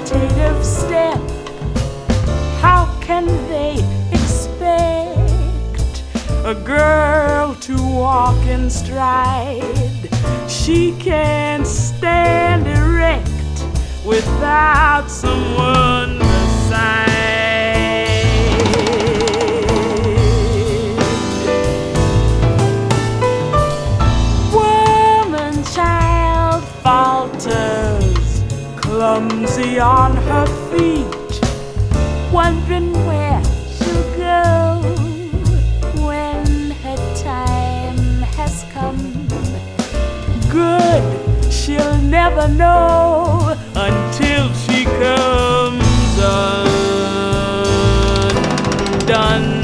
hesitative step. How can they expect a girl to walk in stride? She can't stand erect without someone beside. Woman child falters, clumsy on her feet, wondering where she'll go when her time has come. Good, she'll never know until she comes undone.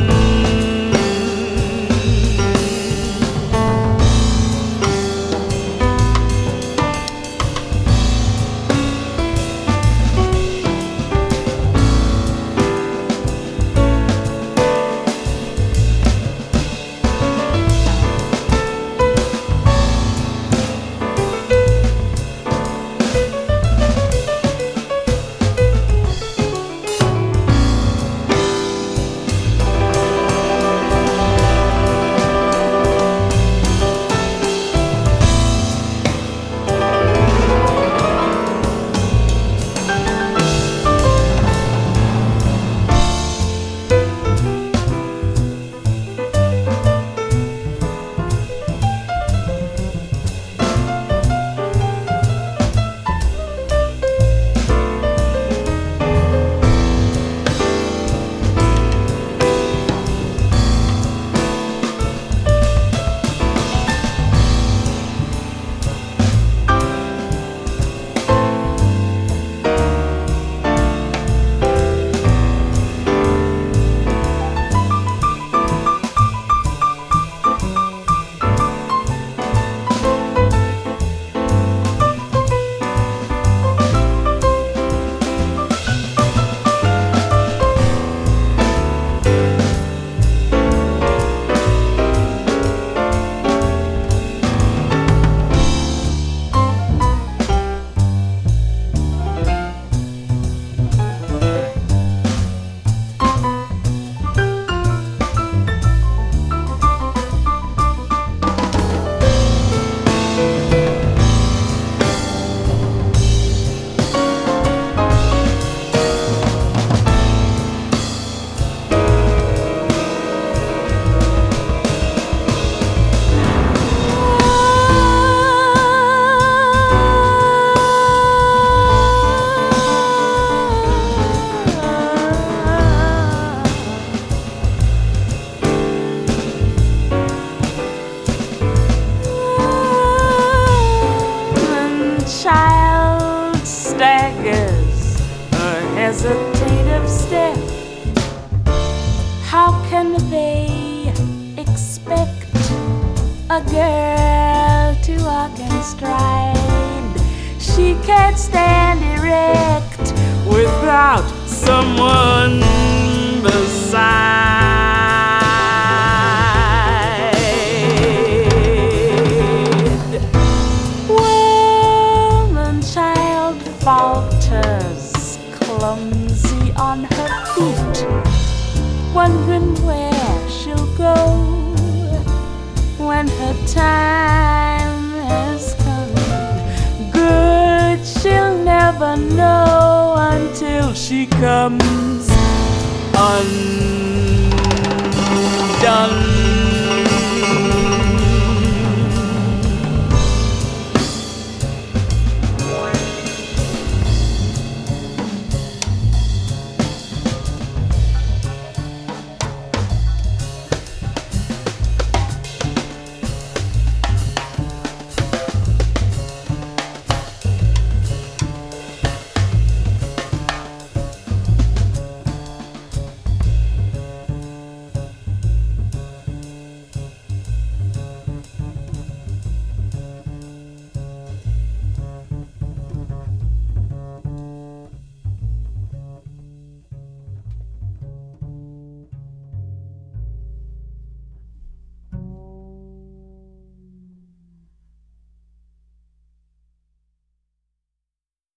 Child staggers a hesitative step. How can they expect a girl to walk in stride? She can't stand erect without someone beside. Falters, clumsy on her feet, wondering where she'll go when her time has come. Good, she'll never know until she comes undone.